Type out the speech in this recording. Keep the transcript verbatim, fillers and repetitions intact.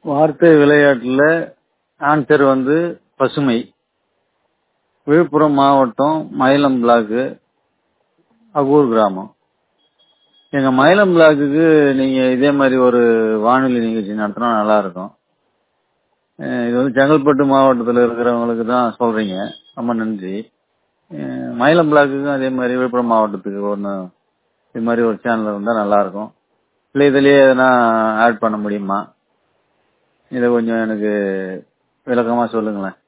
வார்த்தை விளையாட்டுல ஆன்சர் வந்து பசுமை. விழுப்புரம் மாவட்டம் மயிலம் பிளாக்கு அகூர் கிராமம். எங்க மயிலம் பிளாக்குக்கு நீங்க இதே மாதிரி ஒரு வானொலி நிகழ்ச்சி நடத்தினா நல்லா இருக்கும். அஹ் இது வந்து செங்கல்பட்டு மாவட்டத்தில் இருக்கிறவங்களுக்கு தான் சொல்றீங்க, ரொம்ப நன்றி. அஹ் மயிலம் பிளாக்குக்கும் அதே மாதிரி விழுப்புரம் மாவட்டத்துக்கு ஒன்று இது மாதிரி ஒரு சேனல் இருந்தால் நல்லா இருக்கும். இல்லை இதுலயே எதனா ஆட் பண்ண முடியுமா? இதை கொஞ்சம் எனக்கு விளக்கமா சொல்லுங்களேன்.